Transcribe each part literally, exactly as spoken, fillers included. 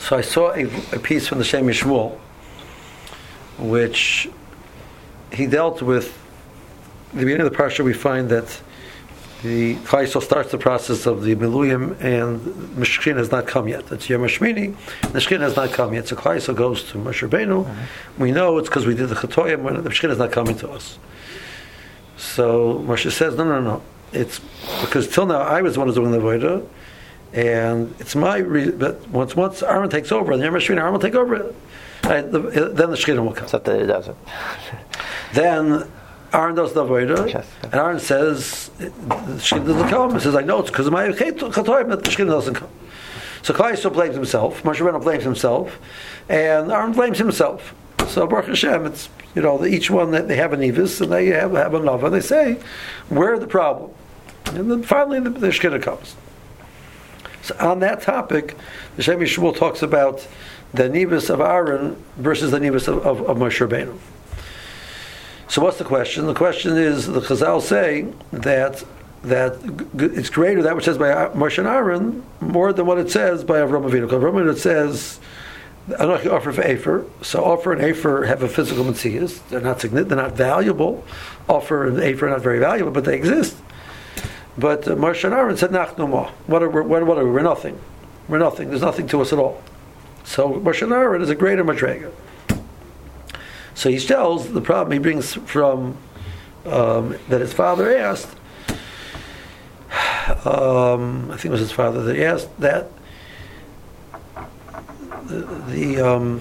So I saw a, a piece from the Shem Yishmuel, which he dealt with. At the beginning of the parsha, we find that the Klal Yisrael starts the process of the Miluyim, and Mishkin has not come yet. It's Yom Hashmini, the Mishkin has not come yet. So Klal Yisrael goes to Moshe Rabbeinu. Mm-hmm. We know it's because we did the Chatoyim when the Mishkin is not coming to us. So Moshe says, no, no, no. It's because till now I was the one who's doing the Avodah, and it's my re- but once once Aaron takes over, and the Yom Hashmini, Aaron will take over. Right, the, then the Shekhinah will come. Except that it doesn't. Then Aaron does the Avodah, yes. And Aaron says the Shekhinah doesn't come. He says, I know it's because of my Chatoim that the Shekhinah doesn't come. So Klal Yisrael blames himself, Moshe Rabbeinu blames himself, and Aaron blames himself. So Baruch Hashem, it's, you know, each one that they have an Evis and they have, have a Nava, and they say, we're the problem. And then finally the, the Shekhinah comes. So on that topic, the Shem Yishmuel talks about the Nivus of Aaron versus the Nivus of, of, of Moshe Rabbeinu. So what's the question? The question is, the Chazal say that that it's greater that which says by Moshe and Aaron more than what it says by Avraham Avinu. Because Avraham Avinu it says, Anochi offer for Afer. So offer and Afer have a physical metzias. They're not significant, they're not valuable. Offer and Afer are not very valuable, but they exist. But uh, Moshe and Aaron said, Nachnu ma. What are we? What are we? We're nothing. We're nothing. There's nothing to us at all. So Moshe and Aaron is a greater madrega. So he tells the problem he brings from um, that his father asked. Um, I think it was his father that he asked that the, the um,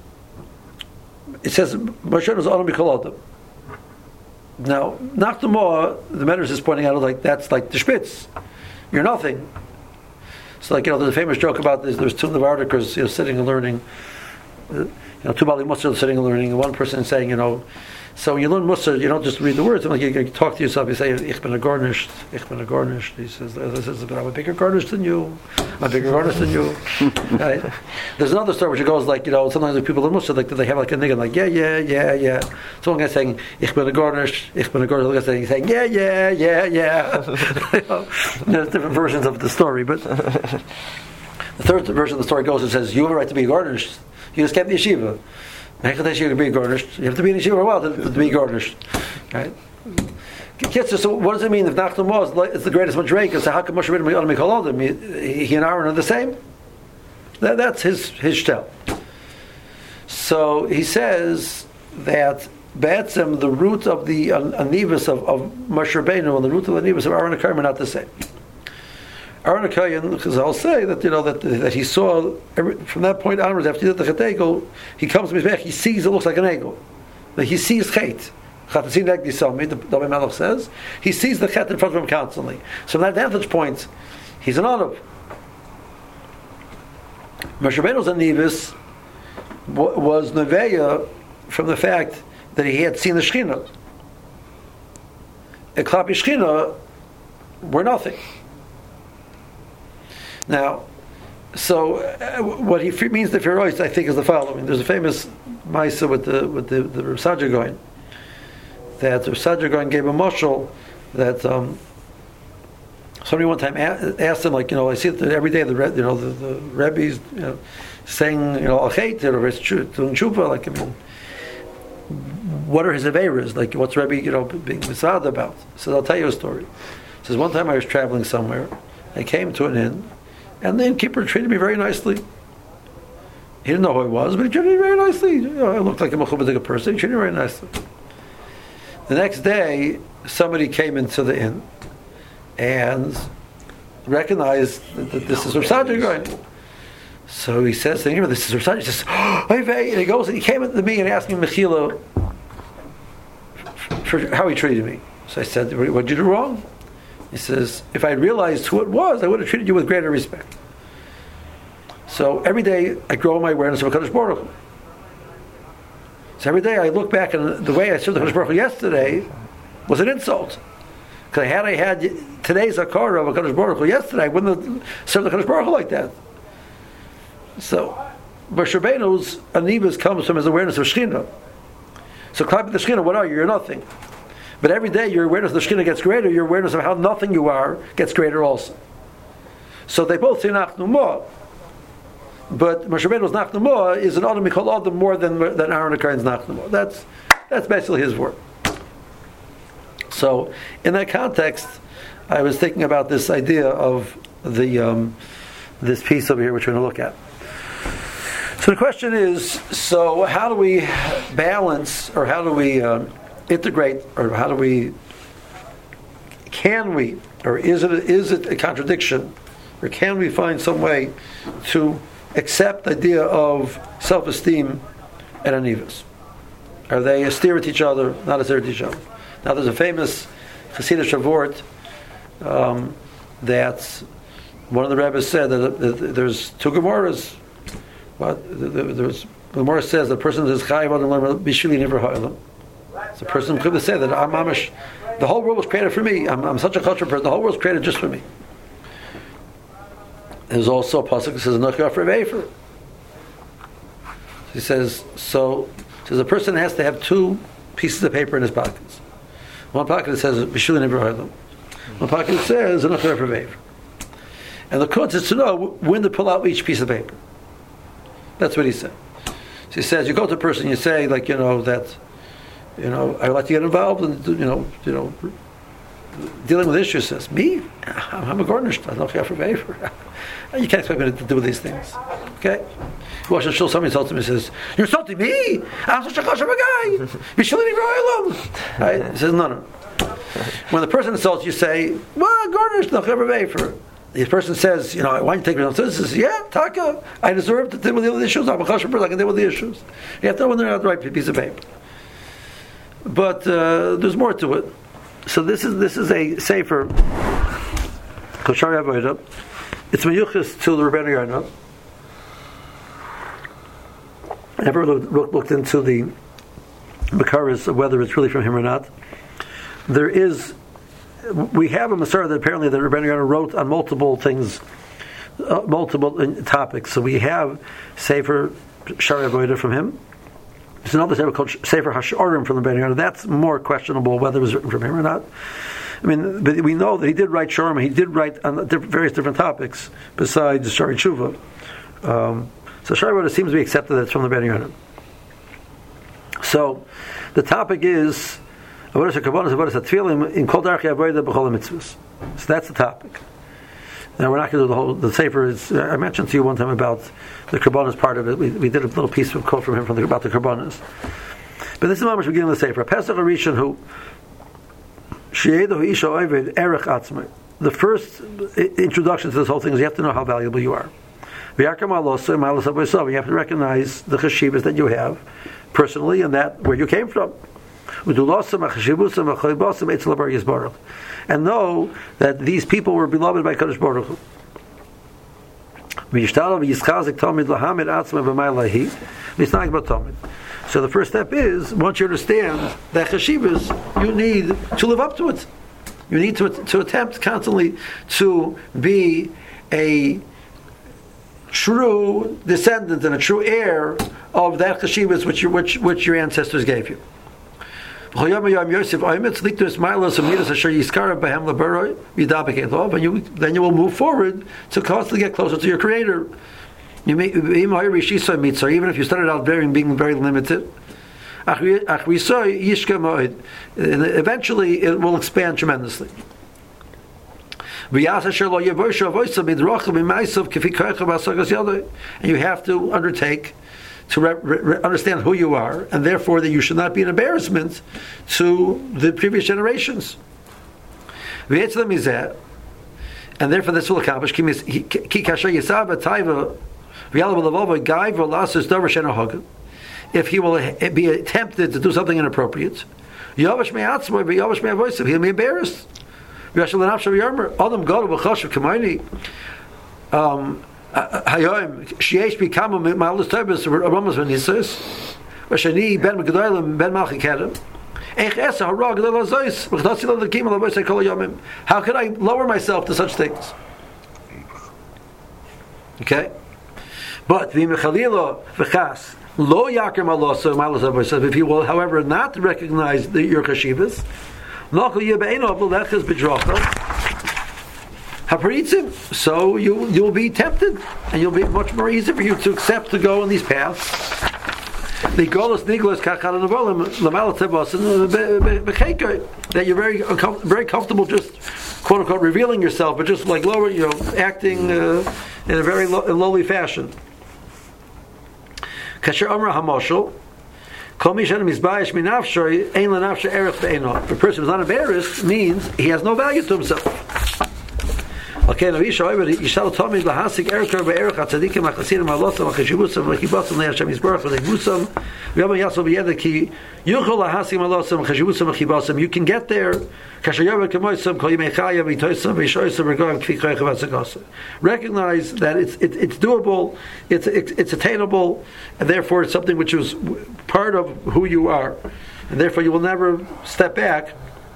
it says Moshe was Adam B'Kol Adam. Now, Nachdamah, the Medrash is pointing out like that's like the Spitz. You're nothing. So, like, you know, there's a famous joke about this. There's two Navardikas, you know, sitting and learning. Uh, you know, two Bali Musar sitting and learning, and one person saying, you know, so when you learn Musar, you don't just read the words. Like you, you talk to yourself. You say, "Ich bin a garnished, ich bin a garnished." He says, "This is, but I'm a bigger garnished than you. I'm a bigger garnished than you." Right? There's another story which goes like, you know, sometimes the people in Musar, like they have like a nigga, like yeah, yeah, yeah, yeah. So one guy's saying, "Ich bin a garnished, ich bin a garnished." The other guy's saying, "Yeah, yeah, yeah, yeah." You know, there's different versions of the story, but the third version of the story goes, it says, "You have a right to be garnished. You just kept the yeshiva. You have to be garnished. You have to be in yeshiva for a while to, to be garnished." Right? So what does it mean if Nachman was it's the greatest madrega? So how can Moshe Rabbeinu make all of them? He, he and Aaron are the same. That, that's his his shtel. So he says that Ba'atzim, the root of the anivus of, of Moshe Rabbeinu and the root of the anivus of Aaron and Karim are not the same. Aaron HaKohen, because I'll say that, you know, that that he saw every, from that point onwards after he did the Chet Egel, he comes to Mizbech, he sees it looks like an Egel. That he sees Chet. Chatazin Egdi Somi, the David Melech says, he sees the Chet in front of him constantly. So from that vantage point, he's an Olav. Moshe Rabbeinu's Anivis was Neveya from the fact that he had seen the Shekhinah. A Klapi Shekhinah were nothing. Now, so uh, what he means the Ferois, I think, is the following. There's a famous Maisa with the with the, the Rav Sadia Gaon, that Rav Sadia Gaon gave a mashal that um, somebody one time asked him, like, you know, I see that every day the you know the, the Rebbe's you know, saying, you know, Achet or doing tshuva, like, I mean, what are his aveiras? Like, what's Rebbe, you know, being misad about? So I'll tell you a story. He says, one time I was traveling somewhere, I came to an inn, and the innkeeper treated me very nicely. He didn't know who I was, but he treated me very nicely. You know, I looked like a mechubadik person. He treated me very nicely. The next day, somebody came into the inn and recognized that, that this is Rav Sadia Gaon. So he says to him, "This is Rav Sadia." He says, "Oh, and he goes and he came to me and asked me mechila for how he treated me. So I said, "What did you do wrong?" He says, "If I realized who it was, I would have treated you with greater respect." So every day I grow in my awareness of HaKadosh Baruch Hu. So every day I look back and the way I served the HaKadosh Baruch Hu yesterday was an insult. Because had I had today's Akara of HaKadosh Baruch Hu yesterday, I wouldn't have served the HaKadosh Baruch Hu like that. So Moshe Rabbeinu's Anivus comes from his awareness of Shekhinah. So clap the Shekhinah, what are you? You're nothing. But every day your awareness of the Shekhinah gets greater, your awareness of how nothing you are gets greater also. So they both say Nachnu Ma. but Moshe Rabbeinu's Nachnamo is an Adam Mikol Adam more than than Aaron Akarin's Nachnamo. That's that's basically his word. So, in that context, I was thinking about this idea of the um, this piece over here, which we're going to look at. So the question is: so how do we balance, or how do we uh, integrate, or how do we can we, or is it is it a contradiction, or can we find some way to accept the idea of self-esteem and anivus? Are they a steer at each other, not a steer at each other? Now, there's a famous Hasidic Shavort um, that one of the rabbis said that, that there's two Gemaras. What there's the Gemara says the person is chayav on learn bishuli never ha'olam. The person could say that I'm mamish. The whole world was created for me. I'm, I'm such a cultural person. The whole world was created just for me. There's also a pasuk that says Nochah for Vefer. He says so. Says a person has to have two pieces of paper in his pockets. One pocket says bishuli never ha'olam. One pocket says Nochah for Vefer. And the code is to know when to pull out each piece of paper. That's what he said. So he says, you go to a person, you say, like, you know, that, you know, I would like to get involved in, you know, you know, dealing with issues. Says, me? I'm a gardener. I don't care for favor. You can't expect me to do these things. Okay? Well, show somebody insults me and says, you're insulting me? I'm such a kosher guy. You shouldn't even roil him. He says, no, no. When the person insults you, say, well, gardener, don't care for favor. The person says, you know, why don't you take responsibility? He says, yeah, Taka, I deserve to deal with the issues. I'm a kosher person, I can deal with the issues. You have to know when they're not the right piece of paper. But uh, there's more to it. So this is this is a sefer, Koshari Avodah. It's meyuchas to the Rebbeinu Yarna. I never looked, looked into the Makaris of whether it's really from him or not. There is... We have a Masorah that apparently the Rebbeinu Yarna wrote on multiple things, uh, multiple topics. So we have Sefer Shari Avodah from him. There's another Sefer called Sefer Hashorim from the Rebbeinu Yarna. That's more questionable whether it was written from him or not. I mean, but we know that he did write Shorim. He did write on different, various different topics besides Shari Tshuva. Um, so Shari Avodah seems to be accepted that it's from the Rebbeinu Yarna. So the topic is in Kol Darchei Avodah B'chol HaMitzvos. So that's the topic. Now we're not going to do the whole. The sefer is. I mentioned to you one time about the Karbonos part of it. We, we did a little piece of quote from him from the, about the Karbonos. But this is how much we're getting the sefer. Pesach Harishon who Sheyedo Isha Oved Erech Atzmai. The first introduction to this whole thing is you have to know how valuable you are. You have to recognize the cheshivas that you have personally and that where you came from. And know that these people were beloved by Kadosh Baruch Hu. So the first step is, once you understand that cheshivas, you need to live up to it. You need to to attempt constantly to be a true descendant and a true heir of that cheshivas which your which which your ancestors gave you. And you, then you will move forward to constantly get closer to your Creator. You may, even if you started out very being very limited, eventually it will expand tremendously. And you have to undertake to re- re- understand who you are, and therefore that you should not be an embarrassment to the previous generations. And therefore this will accomplish. If he will be tempted to do something inappropriate, he'll be embarrassed. Um, Hayom sheyesh bikama malus tobes aromas v'nisos v'shani ben megedolim ben malchikedem eich esa harag l'lazois v'chdasi l'lakim l'avois kol yomim. How could I lower myself to such things? Okay, but v'mechalilo v'chas lo yaker malosa malus avois. If he will, however, not recognize the your cheshivas, nokol yebeino v'lechas b'drocha. haparitzim. So you you'll be tempted, and you'll be much more easy for you to accept to go on these paths. The golos niglos kachal nevolim lamal tevos that you're very very comfortable just quote unquote revealing yourself, but just like lower, you know, acting uh, in a very low, lowly fashion. Kasher Amra Hamoshel. A person who's not embarrassed means he has no value to himself. Okay, now Yishal told me lahasik erker be'erech hatzadikim hachasidim halosam hachashibusam lechibotzam leHashem Yisborach v'leibusam v'yom yasol b'yedek ki yuchol lahasik halosam hachashibusam lechibotzam. You can get there. Recognize that it's it, it's doable, it's it, it's attainable, and therefore it's something which is part of who you are, and therefore you will never step back.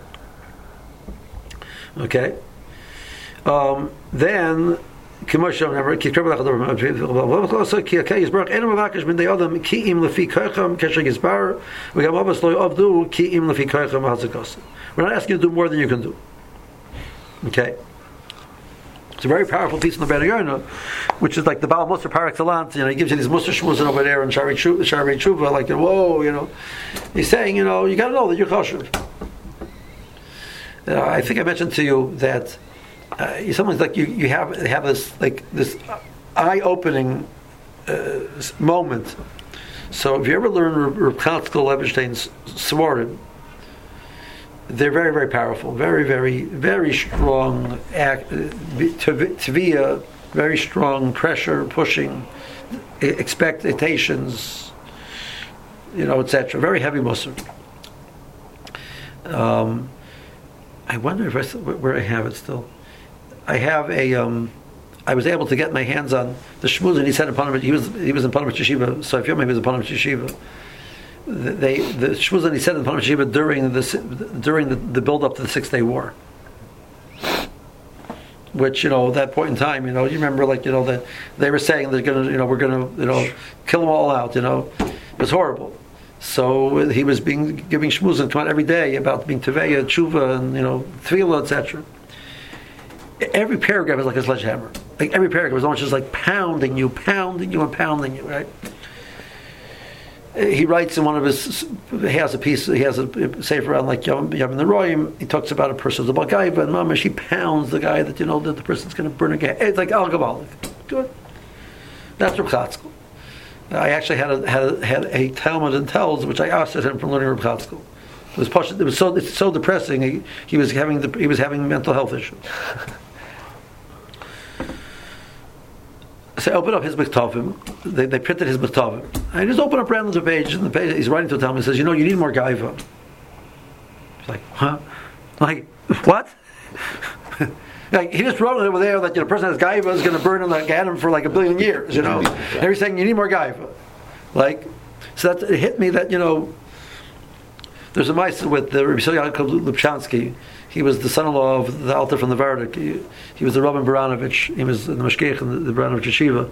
Okay. Um, then, then you remember like you we're not asking you to do more than you can do. Okay. It's a very powerful piece in the Berayona, which is like the Baal Musar par excellence. You know, he gives you these Musar shmuzin over there in Shari Tshuva, like, whoa, you know. He's saying, you know, you got to know that you're kosher. Uh, I think I mentioned to you that uh, sometimes like you, you have have this like this eye-opening uh, moment. So if you ever learn Reb Chatzkel Levenstein's Svarim, they're very, very powerful, very, very, very strong act, tvia, very strong pressure, pushing, expectations, you know, et cetera. Very heavy musar. Um, I wonder if I, where I have it still. I have a. Um, I was able to get my hands on the shmuz, and he said in Panovich, he was he was in Panovich Yeshiva. So if you remember, he was in Panovich Yeshiva. They the shmuz that he said in Panovich Yeshiva during the during the, the build up to the Six Day War, which, you know, at that point in time, you know, you remember, like, you know, that they were saying they're gonna, you know, we're gonna, you know, kill them all out. You know, it was horrible. So he was being giving shmuz and come out every day about being teveya, tshuva, and, you know, tefillah, et cetera. Every paragraph is like a sledgehammer. Like every paragraph is almost just like pounding you, pounding you, and pounding you. Right? He writes in one of his. He has a piece. He has a sefer around like Yom Yom the Royim. He talks about a person, the Balgaiva, and Mamash. He pounds the guy that, you know, that the person's going to burn again. It's like al gavalik. Good. That's Reb Chatzkel. I actually had a had a, had a Talmud in Telz, which I asked him from learning Reb Chatzkel. It was it was so it's so depressing. He, he was having the, he was having mental health issues. So I open up his Mektavim. They, they printed his Mektavim. I just open up random the page, and the page he's writing to tell me, he says, you know, you need more gaiva. It's like, huh? Like, what? Like, he just wrote it over there that, you know, the person has gaiva is going to burn in the Ganem for like a billion years, you know. And he's saying you need more gaiva. Like, so that it hit me that, you know, there's a mice with the Rabbi Yaakov Lubchansky. He was the son-in-law of the Alter from the Vardik. He, he was the Rabban Baranovich. He was the Mashgiach in the, the Baranovich Yeshiva.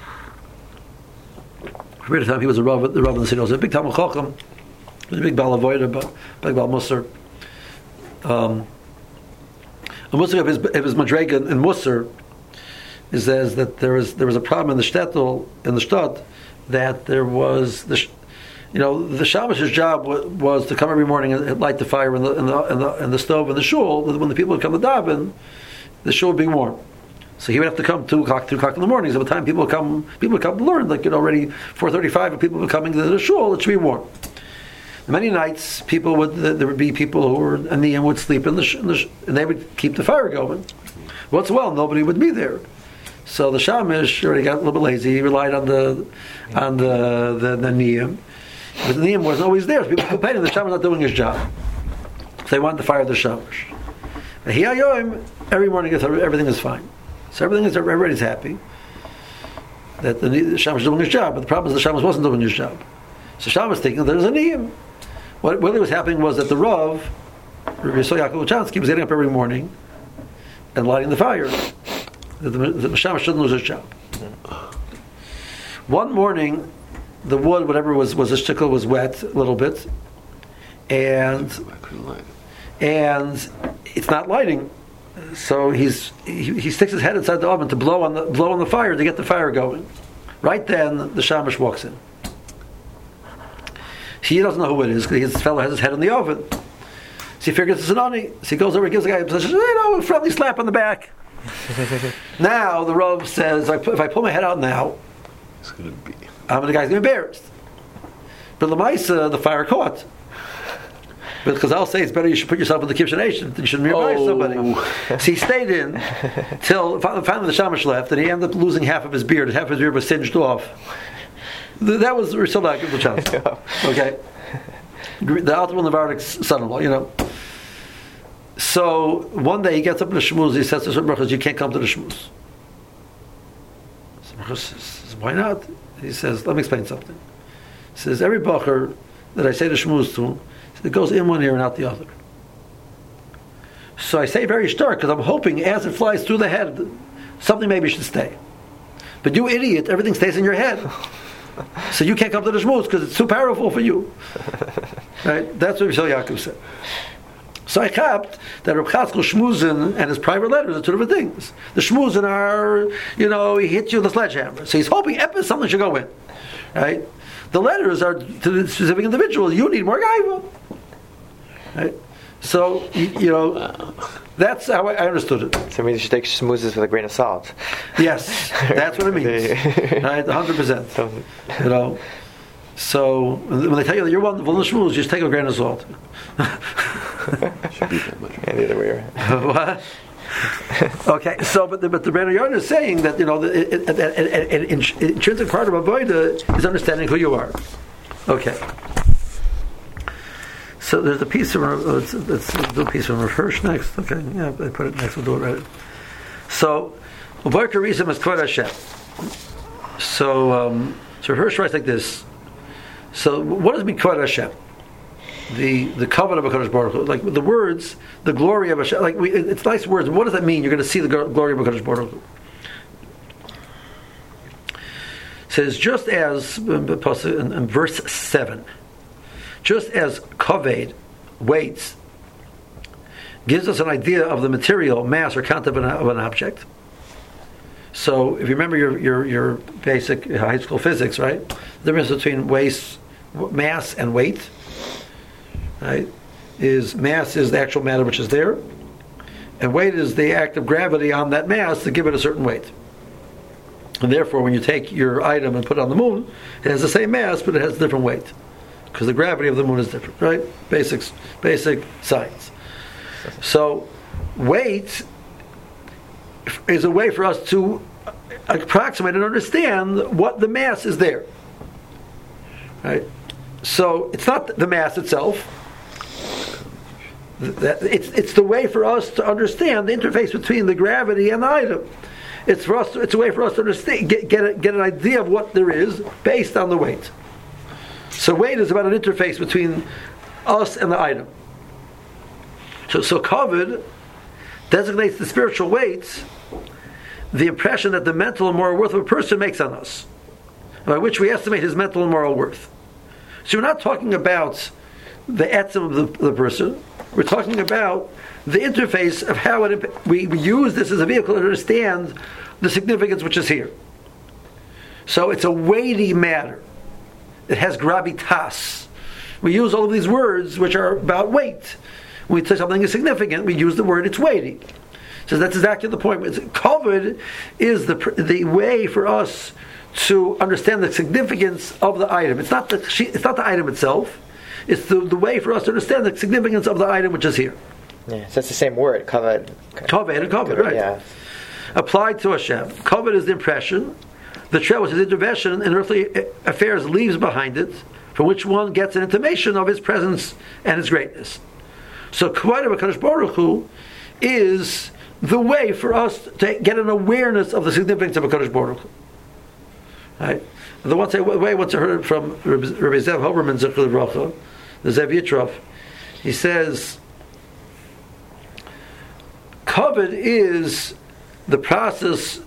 For a period of time, he was the Rav, the Rav in the city. He was a big Talmud Chacham. He was a big Baal Avodah, big Baal Musar. Um, a Musar of his, of his Madrega in Musar, he says that there was there was a problem in the shtetl, in the shtat, that there was the. You know, the Shabbos' job was, was to come every morning and light the fire in the in the, in the, in the stove in the shul. When the people would come to daven, the shul would be warm. So he would have to come two o'clock, two o'clock in the morning. So by the time people would come, people would come to learn. Like, you know, already four thirty-five, and people were coming to the shul. It should be warm. Many nights, people would there would be people who were aniyim would sleep in the, sh- in the sh- and they would keep the fire going. Once well, nobody would be there. So the shamish already got a little bit lazy. He relied on the on the the, the niyim. But the niyam wasn't always there. People complaining the Shamash not doing his job. So they wanted to fire the Shamash. And he ayoim, every morning everything is fine. So everything is everybody's happy that the, the Shamash is doing his job. But the problem is the Shamash wasn't doing his job. So Shamash was thinking there's a niyam. What really was happening was that the Rav, Rabbi Yaakov Luchansky, was getting up every morning and lighting the fire. That the, the Shamash shouldn't lose his job. One morning, the wood, whatever was was a shtickle, was wet a little bit, and and it's not lighting. so he's he, he sticks his head inside the oven to blow on the blow on the fire to get the fire going. Right then, the shamash walks in. He doesn't know who it is because his fellow has his head in the oven. So he figures it's an ani. So he goes over and gives the guy a you know, a friendly slap on the back. Now the Rav says, if I pull my head out now, it's gonna be. I'm the guy's going to be embarrassed. But Lamaisa, the fire caught. Because I'll say it's better you should put yourself in the Kibshan Nation than you shouldn't embarrass oh. somebody. So he stayed in till finally the shamash left, and he ended up losing half of his beard. Half of his beard was singed off. That was Risholah the chance. Okay, the Altamil Navarnik's son-in-law. You know. So one day he gets up in the shmuz. He says to Shmuel Brachas, "You can't come to the shmuz." So Brachas says, "Why not?" He says, "Let me explain something." He says, "Every bacher that I say the shmuz to, it goes in one ear and out the other. So I say very stark because I'm hoping as it flies through the head, something maybe should stay. But you idiot, everything stays in your head." So you can't come to the shmuz because it's too powerful for you. Right? That's what Yisrael Yaakov said. So I capped that Reb Chatzkel shmuzin and his private letters are two different things. The shmuzin are, you know, he hits you with a sledgehammer. So he's hoping epi something should go in. Right? The letters are to the specific individual. You need more gaiva. Right? So, you, you know, that's how I, I understood it. So maybe you should take schmoozes with a grain of salt. Yes, that's what it means. Right, one hundred percent. You know, so when they tell you that you're wonderful in the schmooze, just take a grain of salt. Should be that much. And the other way around. What? Okay, so but the, but the Rebbe Yarn is saying that you know an intrinsic part of avodah is understanding who you are. Okay. So there's a piece of let's, let's do a piece from Rav Hirsch next. Okay, yeah, I put it next. We'll do it right. So, Uvarka Rizim is Kvod Hashem. So, um, so Rav Hirsch writes like this. So, what does mean Kvod Hashem? The the covenant of Hakadosh Baruch Hu, like the words, the glory of Hashem. Like we, it's nice words. What does that mean? You're going to see the glory of Hakadosh Baruch Hu. It says just as in, in verse seven. Just as kaved, weights, gives us an idea of the material, mass, or content of an, of an object. So, if you remember your, your, your basic high school physics, right? The difference between weight, mass, and weight, right? Is mass is the actual matter which is there, and weight is the act of gravity on that mass to give it a certain weight. And therefore, when you take your item and put it on the moon, it has the same mass, but it has a different weight. Because the gravity of the moon is different, right? Basics, basic science. So, weight is a way for us to approximate and understand what the mass is there, right? So, it's not the mass itself. It's it's the way for us to understand the interface between the gravity and the item. It's for us. To, it's a way for us to understand, get get, a, get an idea of what there is based on the weight. So weight is about an interface between us and the item. So, so kavod designates the spiritual weight, the impression that the mental and moral worth of a person makes on us, by which we estimate his mental and moral worth. So we're not talking about the etzem of the, the person. We're talking about the interface of how it, we, we use this as a vehicle to understand the significance which is here. So it's a weighty matter. It has gravitas. We use all of these words which are about weight. When we say something is significant, we use the word it's weighty. So that's exactly the point. Kavod is the the way for us to understand the significance of the item. It's not the it's not the item itself. It's the, the way for us to understand the significance of the item which is here. Yeah, so it's the same word, kavod. Kavod and kavod, right? Yeah. Applied to Hashem. Kavod is the impression. The trail which his intervention in earthly affairs leaves behind it, from which one gets an intimation of his presence and his greatness. So, Kvod HaKadosh Baruch Hu is the way for us to get an awareness of the significance of HaKadosh Baruch Hu. Right? The one say, way once I heard from Rabbi Zev Hoberman Zechur L'Bracha, the Zev Yitrof, he says, Kavod is the process.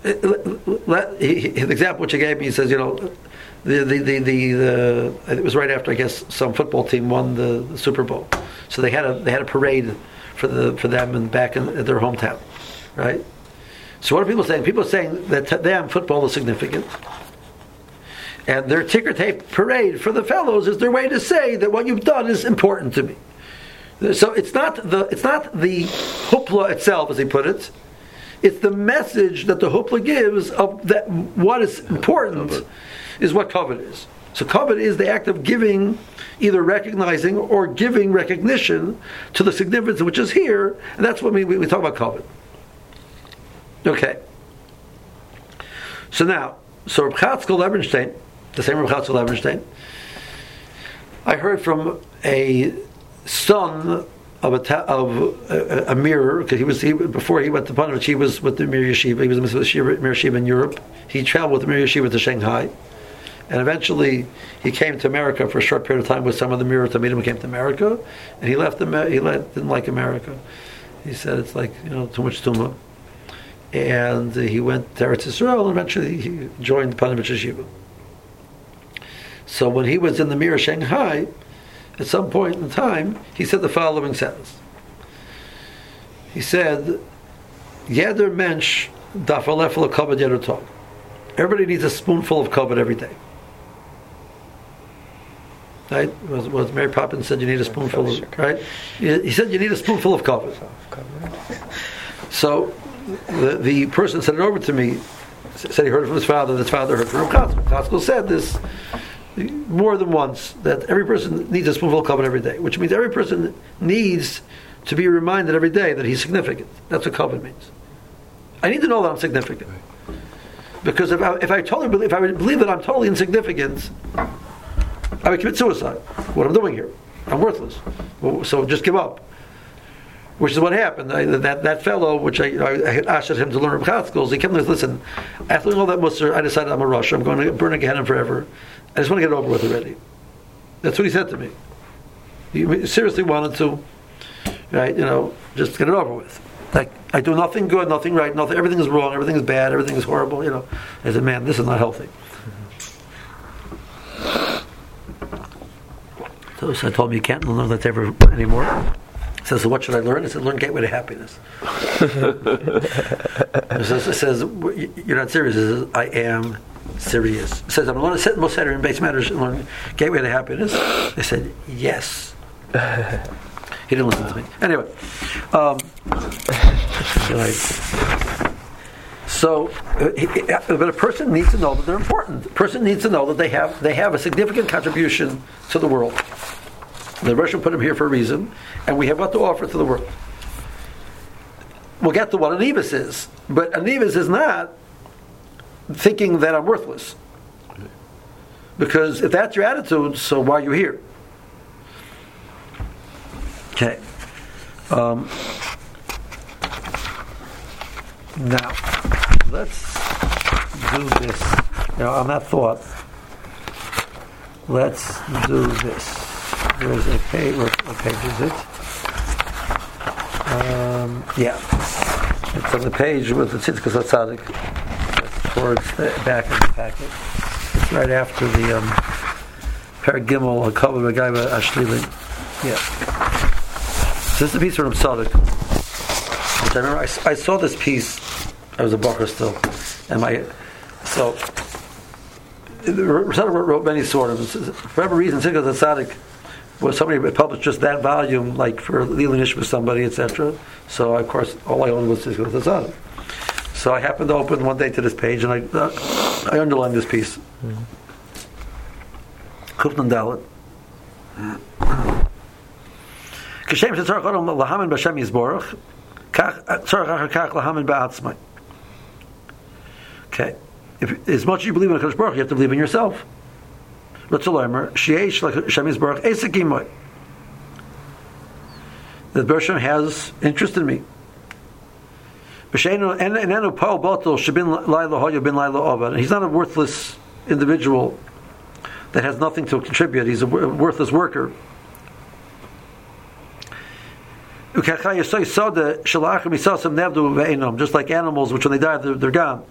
His example which he gave me, he says, you know, the the, the, the, the it was right after I guess some football team won the, the Super Bowl, so they had a they had a parade for the for them and back in, in their hometown, right? So what are people saying? People are saying that to them football is significant, and their ticker tape parade for the fellows is their way to say that what you've done is important to me. So it's not the it's not the hupla itself, as he put it. It's the message that the hupla gives of that what is important is what kavod is. So kavod is the act of giving, either recognizing or giving recognition to the significance which is here, and that's what we, we, we talk about kavod. Okay. So now, so Reb Chatzkel Levenstein, the same Reb Chatzkel Levenstein, I heard from a son of a ta- of a, a mirror, because he was he, before he went to Panovich, he was with the Mir Yeshiva. He was with the Mir Yeshiva in Europe. He traveled with the Mir Yeshiva to Shanghai, and eventually he came to America for a short period of time with some of the Mir Talmidim who came to America, and he left. Amer- he left, didn't like America. He said it's like, you know, too much tumah, and he went to Eretz Yisrael, and eventually he joined Panovich Yeshiva. So when he was in the Mir Shanghai, at some point in time, he said the following sentence. He said, "Yeder mensch darf a lefel kavod yeder tag." Everybody needs a spoonful of kavod every day. Right? Was, was Mary Poppins said you need a spoonful of, right? He said you need a spoonful of kavod. So the, the person said it over to me, said he heard it from his father, his father heard it from Chatzkel. Chatzkel said this more than once, that every person needs a spoonful of kavod every day, which means every person needs to be reminded every day that he's significant. That's what kavod means. I need to know that I'm significant, because if I, if I totally believe, if I would believe that I'm totally insignificant, I would commit suicide. What I'm doing here, I'm worthless. So just give up. Which is what happened. I, that that fellow, which I, I, I had asked him to learn Reb Chatzkel, he came and said, "Listen, after doing all that mussar, I decided I'm a rush. I'm going to burn a Gehenna forever. I just want to get it over with already." That's what he said to me. He seriously wanted to, right? You know, just get it over with. Like, I do nothing good, nothing right, nothing. Everything is wrong. Everything is bad. Everything is horrible. You know, I said, "Man, this is not healthy." So, so I told him, "You can't learn that ever anymore." He says, "So what should I learn?" I said, "Learn Gateway to Happiness." It says, it says, "You're not serious." He says, "I am serious." It says, "I'm going to sit in most Saturday in base matters and learn Gateway to Happiness." I said, "Yes." He didn't listen to me. Anyway, um, so, but a person needs to know that they're important. A person needs to know that they have they have a significant contribution to the world. The Russian put him here for a reason, and we have what to offer to the world. We'll get to what anivus is, but anivus is not thinking that I'm worthless. Because if that's your attitude, so why are you here? Okay. Um, now, let's do this. Now, on that thought, let's do this. There's a page. What page is it? Um, yeah, it's on the page with the Tzidkas HaTzadik. It's towards the back of the packet. It's right after the um, Perek Gimel Hakavod B'Gaiva Ashlilin. Yeah. So this is a piece from Tzaddik. Which I remember, I, I saw this piece. I was a bacher still, and my so. Tzaddik wrote, wrote many sort of. For whatever reason, Tzidkas HaTzadik. Well, somebody published just that volume, like for Lili Nish with somebody, et cetera. So, of course, all I owned was Tzidkas HaTzadik. So I happened to open one day to this page, and I uh, I underlined this piece. Kufnan Dalet. Kashem shetzarach adam lahamin b'Hashem yisborach, kach tzarach achar kach lahamin ba'atzmai. Okay, if as much as you believe in HaKadosh Baruch Hu, you have to believe in yourself. That Bershom has interest in me. And he's not a worthless individual that has nothing to contribute. He's a worthless worker. Just like animals, which when they die, they're, they're gone.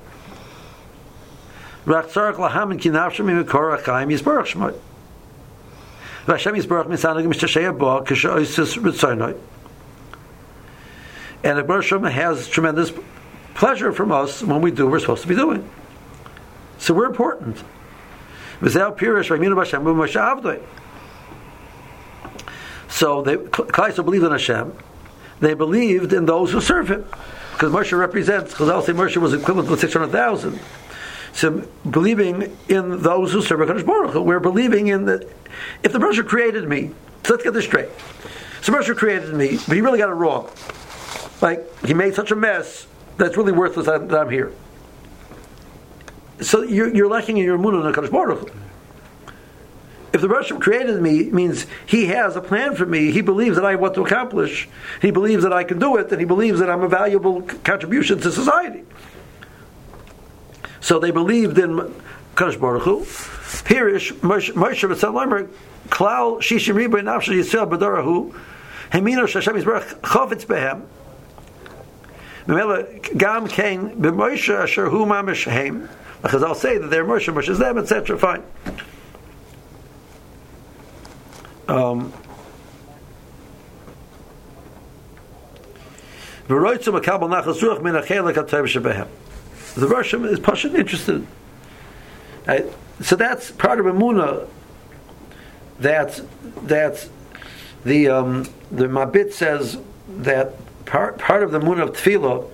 But Hashem Yisborach misanag mishtashei bo k'shoisus ritzoynoi. And the Baruch Hashem has tremendous pleasure from us when we do what we're supposed to be doing. So we're important. So they Klai believed in Hashem. They believed in those who serve Him, because Moshe represents. Because I'll say Moshe was equivalent to six hundred thousand. So believing in those who serve HaKadosh Baruch Hu, we're believing in the. If the Moshe created me, so let's get this straight. So Moshe created me, but he really got it wrong. Like he made such a mess that's really worthless that, that I'm here. So you're, you're lacking in your emunah in HaKadosh Baruch Hu. If the Rosh created me, means He has a plan for me. He believes that I want to accomplish. He believes that I can do it, and He believes that I'm a valuable contribution to society. So they believed in HaKadosh Baruch Hu. Pirish Moshe V'Tzalamer Klal Shishim Riboy Nafshel Yisrael B'Dorahu Hemino Shashem Yisbarach Chofetz Behem Memela Gam Kain B'Moshe Asher Hu Mamish Heim. Because I'll say that they're Moshe, Moshe is them, et cetera. Fine. Um, the Rosh is passionate interested. Right? So that's part of Emunah. That's that's the um, the Mabit says that part part of the Emunah of Tefillah.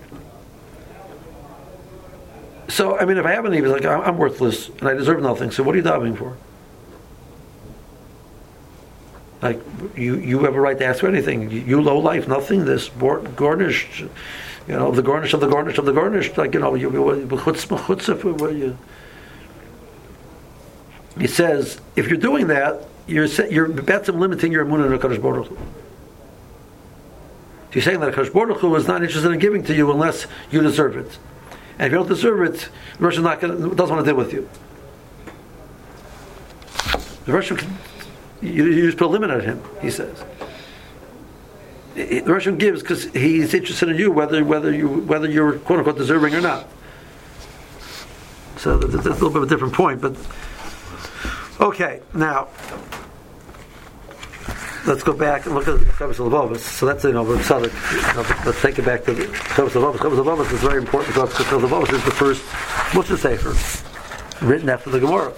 So I mean, if I have a need, it's like I'm worthless and I deserve nothing. So what are you davening for? Like you, you have a right to ask for anything. You, you low life, nothing. This garnished, you know, the garnish of the garnish of the garnish. Like you know, you chutzpah. You. He says, if you're doing that, you're you're betzim limiting your emunah in HaKadosh Baruch Hu. You're saying that HaKadosh Baruch Hu is not interested in giving to you unless you deserve it, and if you don't deserve it, the Rosh not gonna, doesn't want to deal with you. The Rosh You, you just put a limit on him, he says. The Russian gives because he's interested in you, whether whether you whether you're quote unquote deserving or not. So that's a little bit of a different point, but okay. Now let's go back and look at Chovos Halevavos. So that's you know, so that, you know, let's take it back to Chovos Halevavos. Chovos Halevavos is very important because Chovos Halevavos is the first Musar Sefer written after the Gemara.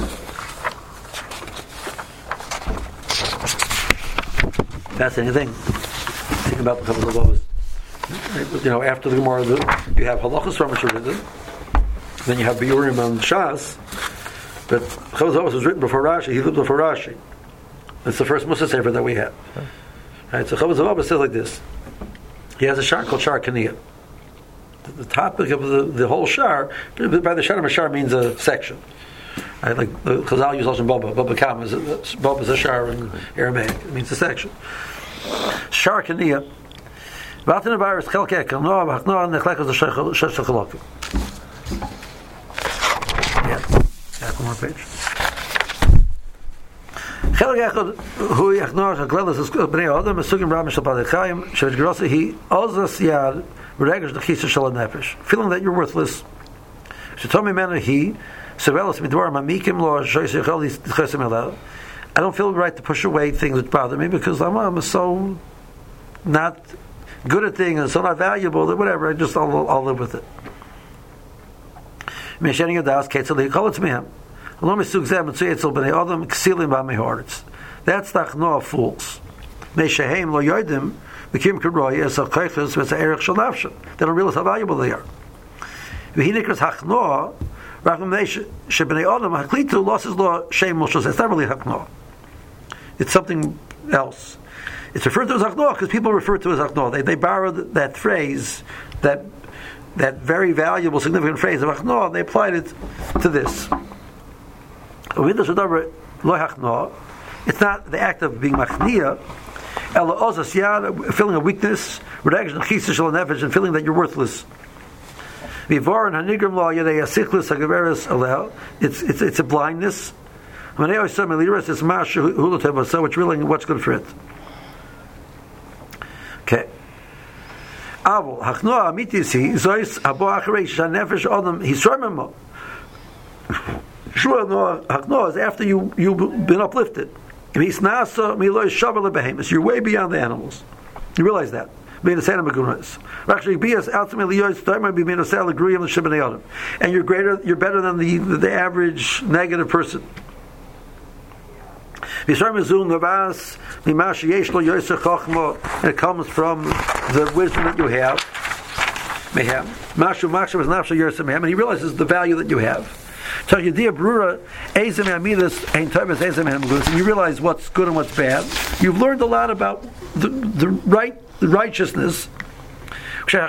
Fascinating thing. Think about the Chovos Halevavos. You know, after the Gemara, you have halachas from written, then you have biurim and shas. But Chovos Halevavos was written before Rashi. He lived before Rashi. It's the first Musar Sefer that we have. Right. So Chovos Halevavos says like this. He has a shar called Shar Kaniyah. The, the topic of the, the whole shar, by the shar, a shar means a section. Right, like the Chazal use Lashon Baba. Baba Kam is a, Baba is a shar in Aramaic. It means a section. Shar Kaniyah. Vatin Avarus Chelkek Noah Vachnoah Nechlekos Shesh Chalokim. Yeah, back one more page. Chelek Echad Hu Yachnoah Chaklelos Bnei Adam Mesugim Ram Shel Badei Chaim Shevet Grosa He Ozas Yad Regesh L'Chisa Shel Nefesh. Feeling that you're worthless. Shetomi Mena He. I don't feel right to push away things that bother me because I'm, I'm so not good at things and so not valuable that whatever, I just I'll, I'll live with it. That's the achnoah of fools. They don't realize how valuable they are. It's not really haknoah. It's something else. It's referred to as haknoah because people refer to it as haknoah. They, they borrowed that phrase, that that very valuable, significant phrase of haknoah, they applied it to this. It's not the act of being machniah, feeling a weakness, and feeling that you're worthless. It's it's it's a blindness. It's really what's good for it. Okay. Haknoah is after you you've been uplifted. You're way beyond the animals. You realize that. And you're greater, you're better than the, the, the average negative person. And it comes from the wisdom that you have. And he realizes the value that you have. So you realize what's good and what's bad. You've learned a lot about the, the right the righteousness. That's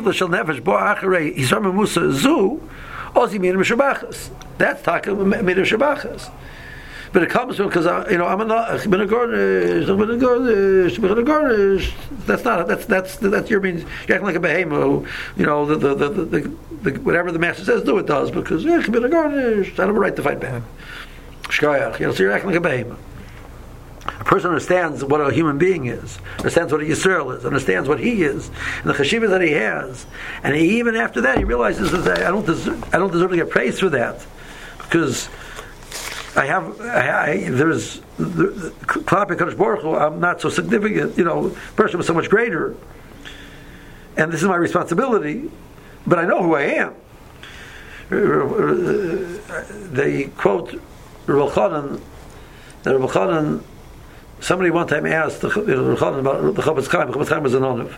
taka midah shabachas. But it comes from because you know I'm a I've been a garnish, I've been a garnish, I've been a garnish. That's not that's that's that's your means. You're acting like a behemoth. You know the the the, the, the, the whatever the master says, do it does because yeah, I've been a garnish. I don't have a right to fight back. Shkayach, you know, so you're acting like a behemoth. A person understands what a human being is, understands what a Yisrael is, understands what he is, and the cheshivah that he has, and he, even after that he realizes that I don't deserve, I don't deserve to get praise for that because. I have, I, I, there's, Klapei Kadosh Baruch Hu, I'm not so significant, you know, person was so much greater, and this is my responsibility, but I know who I am. They quote Reb Elchanan, that Reb Elchanan, somebody one time asked Reb Elchanan about the Chofetz Chaim. Chofetz Chaim was an Onev.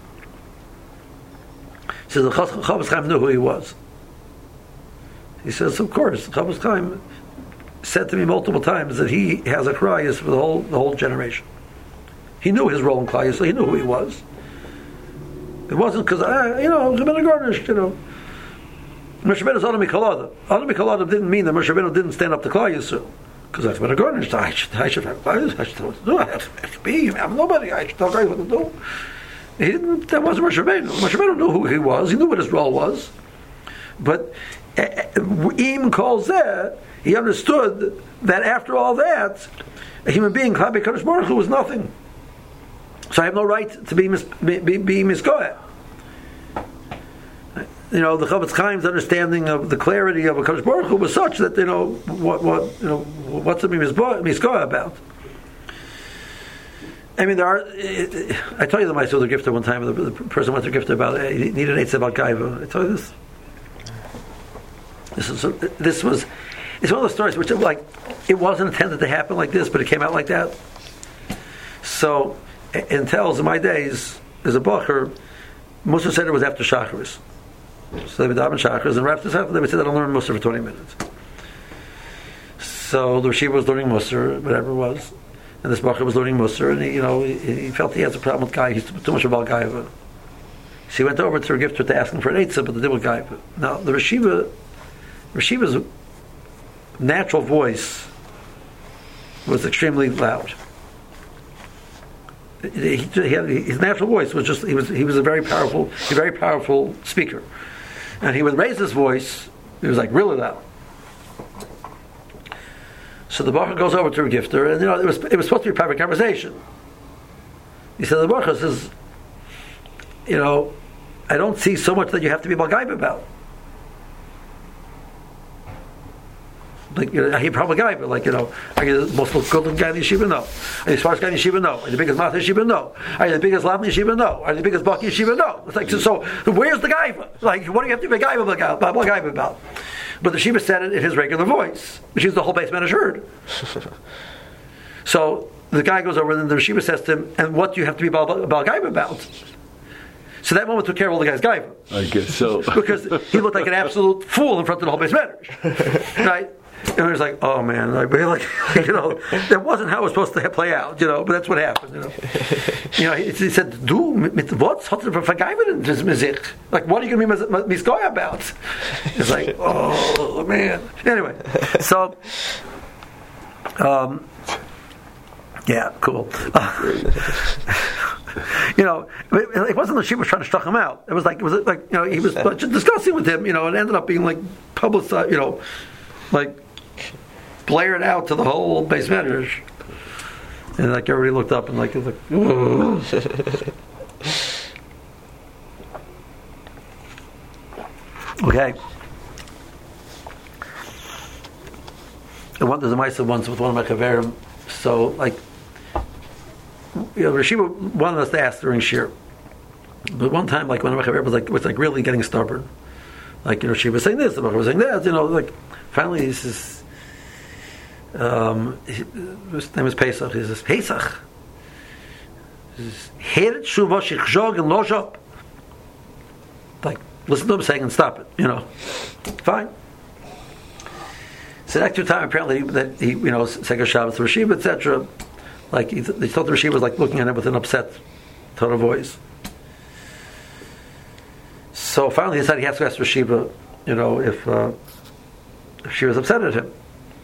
He says the Chofetz Chaim knew who he was. He says, of course, the Chofetz Chaim said to me multiple times that he has a cry for the whole the whole generation. He knew his role in Klal Yisrael. He knew who he was. It wasn't because I, you know, I've been a garnish, you know. Moshe Rabbeinu is Adam Mikol Adam. Adam Mikol Adam didn't mean that Moshe Rabbeinu didn't stand up to Klal Yisrael because I've been a garnish. I should, I should have Klal Yisrael. I should know what to do. I have to, have to be. I have nobody. I should tell guys what to do. He didn't. That wasn't Moshe Rabbeinu. Moshe Rabbeinu knew who he was. He knew what his role was. But Im calls that. He understood that after all that, a human being, Klapei Kadosh Baruch Hu, was nothing. So I have no right to be mis, be, be, be misgoyah. You know, the Chofetz Chaim's understanding of the clarity of a Kadosh Baruch Hu was such that you know what what you know what's to be misgoyah about. I mean, there are. It, I told you that I saw the gifter one time. The, the person went to the gifter about he needed an eitzah about gaiva. I told you this. This is this was. It's one of those stories which, like, it wasn't intended to happen like this, but it came out like that. So, in tells in my days, there's a bacher. Mussar said it was after Shacharis. So they would daven Shacharis, and right after Shacharis, they would say that I'll learn Mussar for twenty minutes. So the Rashiva was learning Mussar, whatever it was, and this bacher was learning Mussar, and he, you know, he, he felt he has a problem with Gai. He's too much about Gaiva. So he went over to a gifter to ask him for an eitzah, but they did with Gaiva. Now the Rashiva, Rashiva's natural voice was extremely loud. He, he had, his natural voice was just he was he was a very powerful a very powerful speaker, and he would raise his voice. He was like really loud. So the bacher goes over to a gifter, and you know it was it was supposed to be a private conversation. He said the bacher says, you know, I don't see so much that you have to be balgaib about. Like, you know, he probably guy, but like, you know, are you the most good guy in the yeshiva? No. Are you the smartest guy in the yeshiva? No. Are you the biggest math in the yeshiva? No. Are you the biggest lab in the yeshiva? No. Are you the biggest buck in the yeshiva? No. It's like, so, so where's the guy? Like, what do you have to be a guy about? About guy about? But the yeshiva said it in his regular voice, which is the whole base manager heard. So the guy goes over, and the yeshiva says to him, "And what do you have to be about about guy about?" So that moment took care of all the guy's guy. I guess so. Because he looked like an absolute fool in front of the whole base manager, right? And he was like, "Oh man, like, like you know, that wasn't how it was supposed to play out, you know." But that's what happened, you know. You know, he, he said, "Du mit what's hot for vergeben this music? Like, what are you going to be misgoy about?" It's like, oh man. Anyway, so, um, yeah, cool. You know, it wasn't that she was trying to struck him out. It was like it was like you know he was just discussing with him, you know, and it ended up being like publicized, you know, like blared out to the whole base manager, and like everybody looked up and like it was like, ooh. Okay. I went to the Maisa once with one of my kaverim, so like. You know, Rashiva wanted us to ask during Shir. But one time, like when Rebbe was like was like really getting stubborn, like you know she was saying this, the Rebbe was saying that, you know, like finally he says, um, he, his name is Pesach. He says Pesach. Heret shuva shichzog and lojop. Like listen to him saying and stop it, you know. Fine. So next time apparently that he you know Seger Shabbos to Rashiva et cetera. Like he, they thought the Rashiva was like looking at him with an upset tone of voice. So finally he decided he has to ask Rashiva, you know, if, uh, if she was upset at him.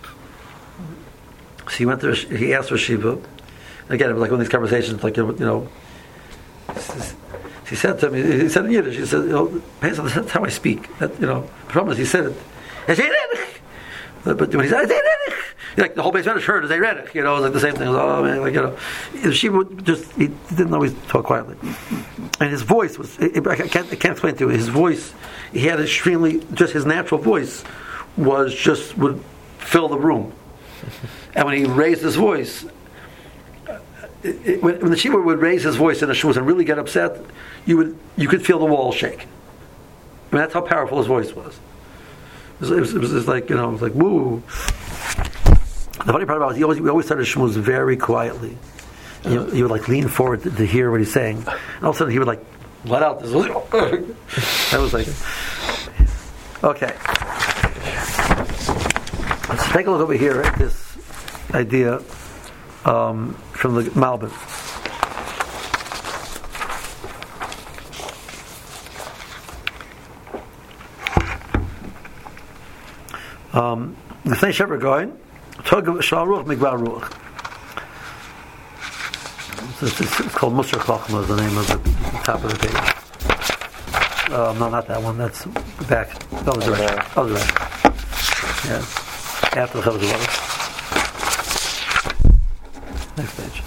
So he went to he asked Rashiva. Again, it was like one of these conversations, like you know. He said to me, he said in Yiddish, he said, you know, that's how I speak. That you know, the problem is he said it. But when he said like the whole base Spanish heard is you know, it was like the same thing. Oh man, like you know, she would just he didn't always talk quietly, and his voice was. It, I can't I can't explain to you. His voice, he had extremely just his natural voice was just would fill the room, and when he raised his voice. It, it, when, when the Shiva would raise his voice in a shul and really get upset, you would you could feel the walls shake. I mean, that's how powerful his voice was. It was, it was, it was just like you know, it was like woo. The funny part about it was he always we always started shmuz very quietly. And you, you would like lean forward to, to hear what he's saying, and all of a sudden he would like let out this. That was like okay. Let's take a look over here at this idea. Um, from the Malbim. Um, the Fnei Shever going, Tog Shal Ruach Migbar Ruach. It's, it's, it's called Musar Chachma is the name of the, the top of the page. Um, no, not that one. That's back. Other direction. Other direction. Yeah. After the Chavos. Next page.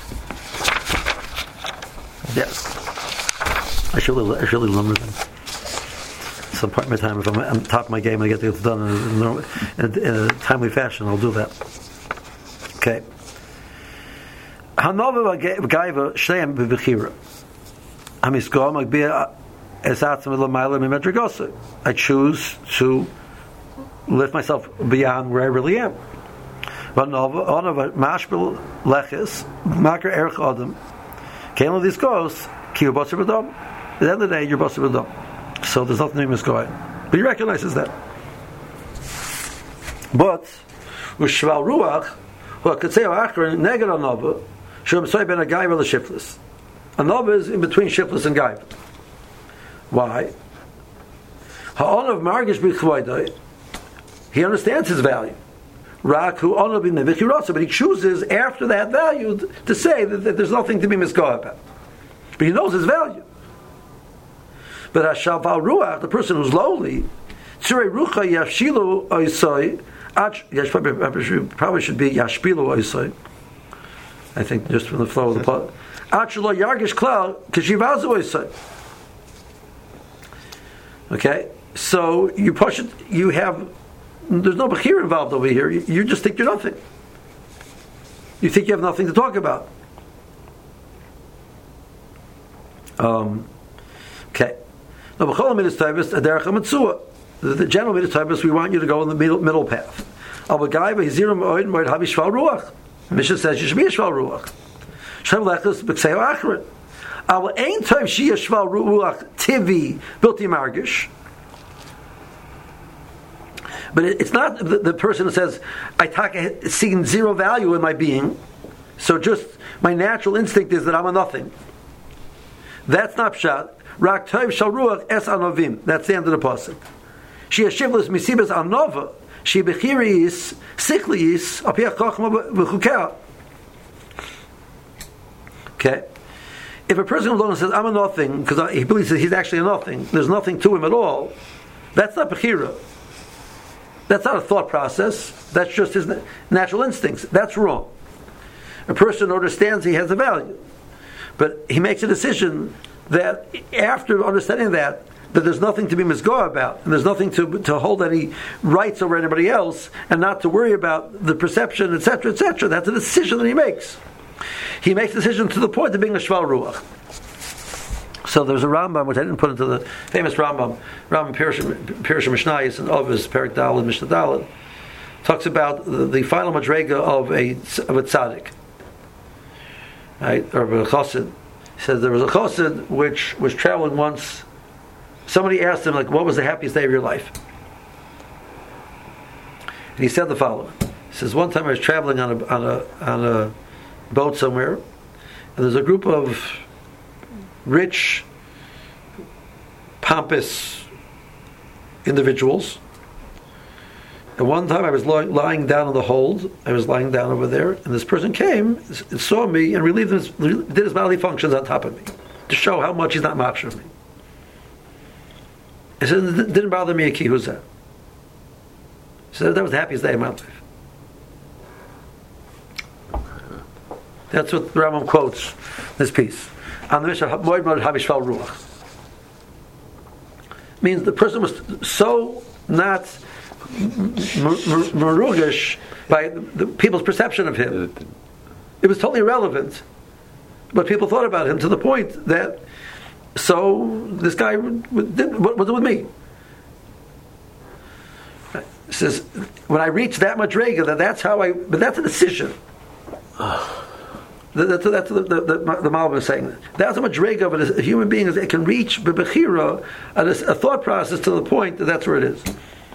Yes. I should really, I should really remember them. Some part of my time, if I'm on top of my game, I get to get it done in a, in, a, in a timely fashion. I'll do that. Okay. Hanova Gaiva Shleim B'Bechira. Hamiskom Agbia Esatzim L'Mayla Mimedragosa. I choose to lift myself beyond where I really am. But on of a mashbel leches makar erch adam came of these goes kiyu basar b'dam. At the end of the day, you're basar b'dam. So there's nothing to be misguided. But he recognizes that. But with shval ruach, who could say achron neged anova, shum soy ben a gaiva l'shiflis. Anova is in between shiflis and gaiva. Why? Ha'on of margish b'chvoidai. He understands his value. Rak who honor in the vichirasa, but he chooses after that value to say that, that there's nothing to be misguided about. But he knows his value. But Hashaval Ruach, the person who's lowly, Tzurei Rucha Yashpilu Oisoi, probably should be Yashpilu Oisoi. I think just from the flow of the plot. Achlo Yargish Klal Kishivazu Oisoi. Okay, so you push it. You have. There's no bechira involved over here. You, you just think you're nothing. You think you have nothing to talk about. Um, okay. The general midas taibus, we want you to go in the middle, middle path. Mishnah says you should be a shval ruach. Shem lechus b'ksei achron. Our ain time she a shval ruach tivi bilti margish. But it's not the, the person who says, I talk seeing zero value in my being, so just my natural instinct is that I'm a nothing. That's not pshat. Rak toiv shal ruach es anovim. That's the end of the pasuk. She has shivlus misibas anova. She bechiris sichliis apiyach kochma v'chukah. Okay. If a person alone says, I'm a nothing, because he believes that he's actually a nothing, there's nothing to him at all, that's not bechira. That's not a thought process. That's just his natural instincts. That's wrong. A person understands he has a value, but he makes a decision that after understanding that, that there's nothing to be misgo about, and there's nothing to to hold any rights over anybody else, and not to worry about the perception, et cetera, et cetera. That's a decision that he makes. He makes a decision to the point of being a shval ruach. So there's a Rambam, which I didn't put into the famous Rambam, Rambam Pirush Mishnayos and Ovis, Perik Daled, Mishnah Daled, talks about the, the final madrega of a of a tzaddik, right, or a chassid. He says there was a chassid which was traveling once. Somebody asked him, like, what was the happiest day of your life? And he said the following. He says, one time I was traveling on a on a on a boat somewhere, and there's a group of rich, pompous individuals. And one time I was lying, lying down in the hold. I was lying down over there, and this person came, saw me, and relieved his, did his bodily functions on top of me to show how much he's not match of me. He said, it didn't bother me a key. Who's that? He said, that was the happiest day of my life. That's what the Rambam quotes this piece. On the Mishnah, Moed Moed Habishval Ruach. Means the person was so not marugish by the people's perception of him. It was totally irrelevant. But people thought about him to the point that, so this guy did, what was it with me? He says, when I reach that much rega, that that's how I, but that's a decision. That's, that's the, the, the, the Malbim is saying. That's how much rega of it a human being is, it can reach bebechira, a, a thought process to the point that that's where it is.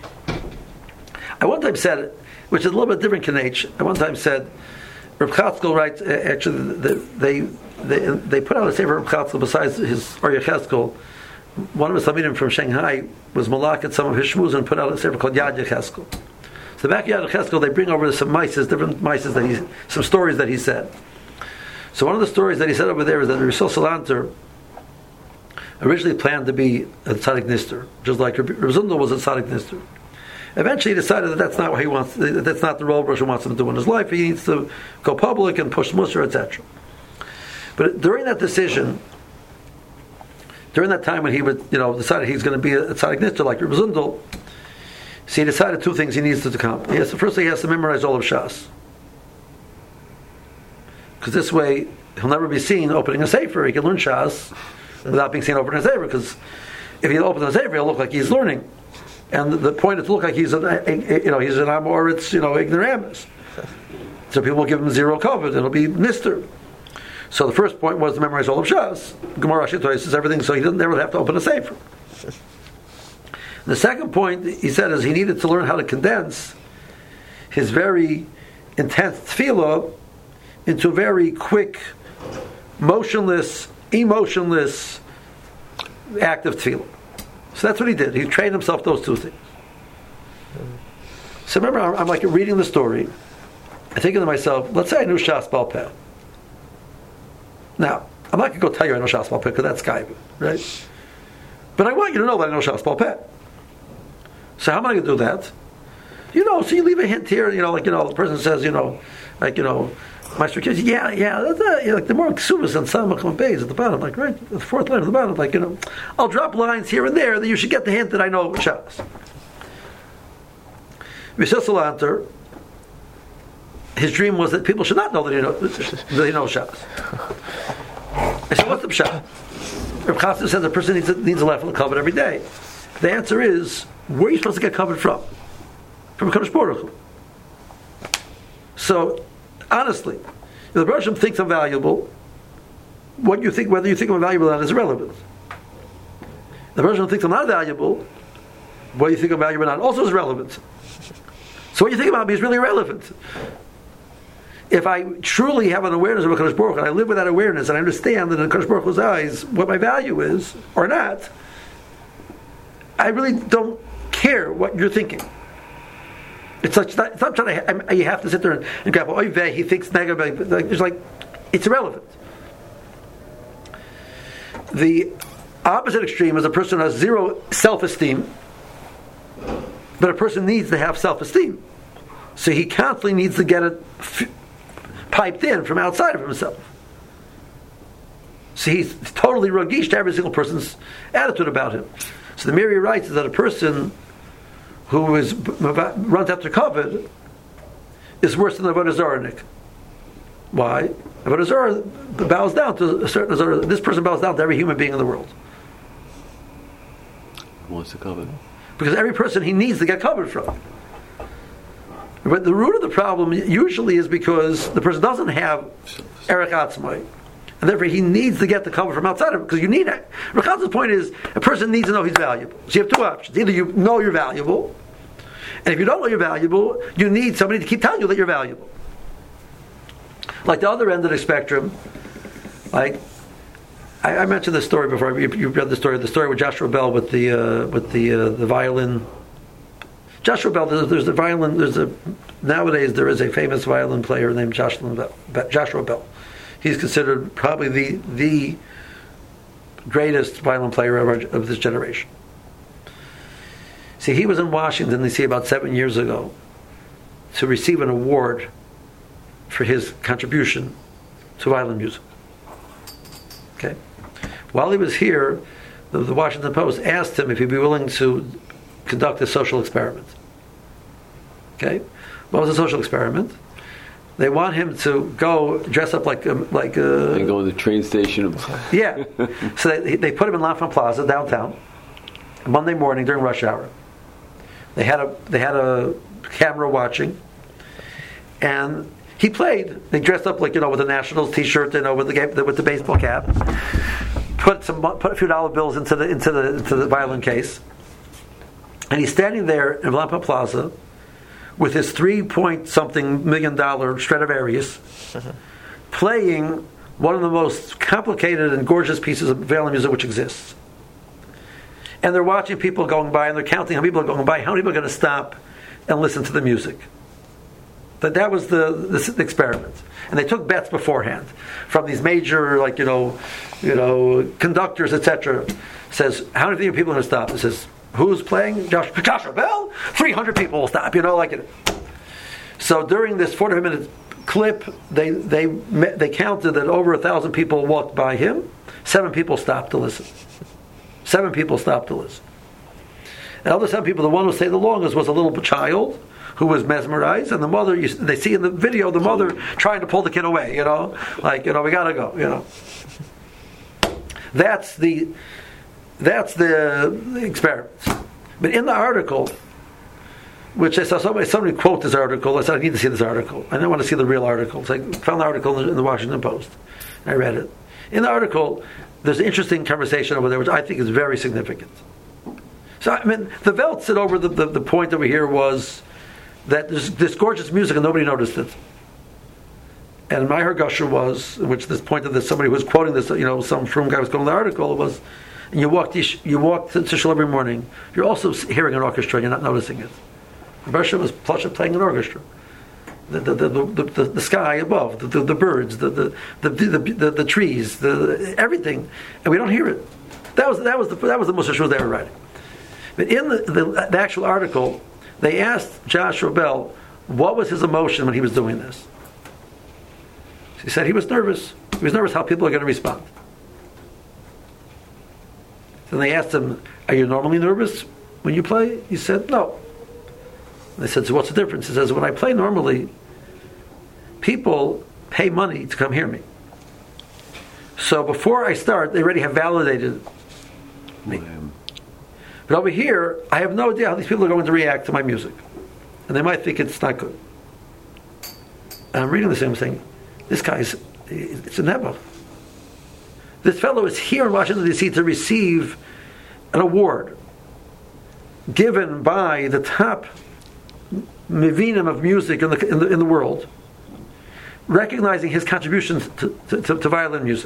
I one time said it, which is a little bit different Kanech. I one time said, Reb Chatzkel writes, actually, they they they put out a sefer Reb Chatzkel besides his Or Yecheskel. One of his Talmidim from Shanghai was malak at some of his shmuz and put out a sefer called Yad Yecheskel. So back at Yad Yecheskel, they bring over some mices, different mices that he, some stories that he said. So one of the stories that he said over there is that Rishon Salanter originally planned to be a tzaddik nister, just like Reb Zundel was a tzaddik nister. Eventually he decided that that's not what he wants, that's not the role Rosh wants him to do in his life. He needs to go public and push Musar, et cetera. But during that decision, during that time when he would, you know, decided he's going to be a, a tzaddik nister like Reb Zundel, so he decided two things he needs to come. He has to, first he has to memorize all of Shas. Because this way he'll never be seen opening a sefer. He can learn Shas without being seen opening a sefer. Because if he opens a sefer, he'll look like he's learning, and the point is to look like he's an, a, a, you know, he's an amoritz, you know, ignoramus. So people will give him zero covet. It'll be Mister. So the first point was to memorize all of Shas. Gemara Shittoy says everything, so he doesn't never have to open a sefer. The second point he said is he needed to learn how to condense his very intense tefillah into a very quick, motionless, emotionless act of tefillah. So that's what he did. He trained himself those two things. So remember, I'm, I'm like reading the story. I'm thinking to myself, let's say I knew Shas Baal Peh. Now, I'm not going to go tell you I know Shas Baal Peh because that's Skype, right? But I want you to know that I know Shas Baal Peh. So how am I going to do that? You know, so you leave a hint here, you know, like, you know, the person says, you know, like, you know, Maestro kids, yeah, yeah, that's, uh, you know, like the more ksubas and Samachon Beis at the bottom, like, right, the fourth line at the bottom, like, you know, I'll drop lines here and there that you should get the hint that I know Shas. Rishon his dream was that people should not know that he knows, that he knows Shas. I said, what's the pshat? Reb Chatzkel says a person needs a, needs a level of covet every day. The answer is, where are you supposed to get covet from? From Kadosh Baruch Hu. So, honestly, if the Baruch Hu thinks I'm valuable, what you think, whether you think I'm valuable or not, is irrelevant. If the Baruch Hu thinks I'm not valuable, whether you think I'm valuable or not, also is relevant. So what you think about me is really irrelevant. If I truly have an awareness of a Kadosh Baruch Hu, and I live with that awareness, and I understand that in Kadosh Baruch Hu's eyes what my value is or not, I really don't care what you're thinking. It's like, it's not, it's not trying to. I, you have to sit there and, and grab. Oh, he thinks negative. Like, it's like it's irrelevant. The opposite extreme is a person who has zero self-esteem, but a person needs to have self-esteem, so he constantly needs to get it f- piped in from outside of himself. So he's totally ragish to every single person's attitude about him. So the Miri writes that a person who is runs after covet is worse than the Avodah Zarah. Why? But a Zora bows down to a certain Zora. This person bows down to every human being in the world. Who wants to cover? Because every person he needs to get covered from. But the root of the problem usually is because the person doesn't have Erech Atzmai. And therefore he needs to get the cover from outside of it. Because you need it. Rechat's point is, a person needs to know he's valuable. So you have two options. Either you know you're valuable, and if you don't know you're valuable, you need somebody to keep telling you that you're valuable. Like the other end of the spectrum, like I, I mentioned this story before. You, you read the story. The story with Joshua Bell with the uh, with the uh, the violin. Joshua Bell. There's, there's a violin. There's a nowadays there is a famous violin player named Joshua Bell. Joshua Bell. He's considered probably the the greatest violin player of, our, of this generation. See, he was in Washington, D C about seven years ago to receive an award for his contribution to violin music. Okay. While he was here, the, the Washington Post asked him if he'd be willing to conduct a social experiment. Okay. What was the social experiment? They want him to go dress up like a, like a, and go to the train station. Yeah. So they, they put him in L'Enfant Plaza downtown Monday morning during rush hour. They had a they had a camera watching, and he played. They dressed up like, you know, with a Nationals T-shirt, you know, with the with the baseball cap. Put some put a few dollar bills into the into the into the violin case, and he's standing there in L'Enfant Plaza with his three point something million dollar Stradivarius, uh-huh. playing one of the most complicated and gorgeous pieces of violin music which exists. And they're watching people going by, and they're counting how people are going by. How many people are going to stop and listen to the music? That that was the, the experiment, and they took bets beforehand from these major, like you know, you know, conductors, et cetera. Says how many people are going to stop? It says who's playing? Josh, Joshua Bell. Three hundred people will stop. You know, like it. So during this forty-five minute clip, they they they counted that over a thousand people walked by him. Seven people stopped to listen. Seven people stopped to listen. And of the seven people, the one who stayed the longest was a little child who was mesmerized, and the mother, you, they see in the video the mother trying to pull the kid away, you know, like, you know, we gotta go, you know. That's the that's the, the experiment. But in the article, which I saw somebody, somebody quote this article, I said, I need to see this article. I didn't want to see the real article. So I found the article in the, in the Washington Post. I read it. In the article, there's an interesting conversation over there, which I think is very significant. So, I mean, the Welt said over the, the, the point over here was that there's this gorgeous music and nobody noticed it. And my Hergusher was, which this point of this, somebody who was quoting this, you know, some frum guy was quoting the article, was, and you walk, you walk to, to Shul every morning, you're also hearing an orchestra and you're not noticing it. Bersha was plush playing an orchestra. The the, the, the, the, the sky above, the, the, the birds, the the the, the, the, the trees, the everything, and we don't hear it. That was that was the that was the Musar Shul they were writing. But in the, the, the actual article, they asked Joshua Bell what was his emotion when he was doing this. He said he was nervous. He was nervous how people are going to respond. Then they asked him, "Are you normally nervous when you play?" He said, "No." They said, "So what's the difference?" He says, "When I play normally, people pay money to come hear me. So before I start, they already have validated me. But over here, I have no idea how these people are going to react to my music. And they might think it's not good." And I'm reading this and I'm saying, this guy is, it's a nebuch. This fellow is here in Washington, D C to receive an award given by the top mevinim of music in the, in the in the world, recognizing his contributions to, to, to, to violin music.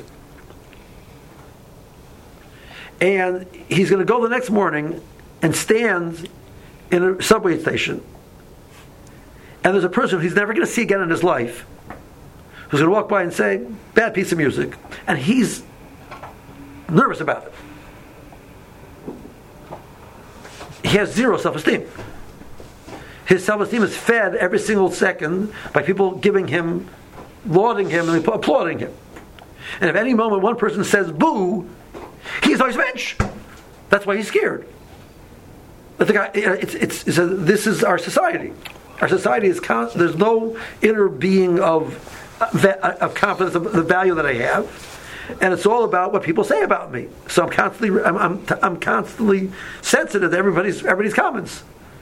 And he's going to go the next morning and stand in a subway station, and there's a person he's never going to see again in his life who's going to walk by and say, "Bad piece of music," and he's nervous about it. He has zero self-esteem. His self-esteem is fed every single second by people giving him, lauding him, and applauding him. And if any moment one person says boo, he's always bench. That's why he's scared. But the guy, it's, it's, it's a, this is our society. Our society is con- there's no inner being of of confidence of the value that I have, and it's all about what people say about me. So I'm constantly, I'm, I'm, I'm constantly sensitive to everybody's everybody's comments.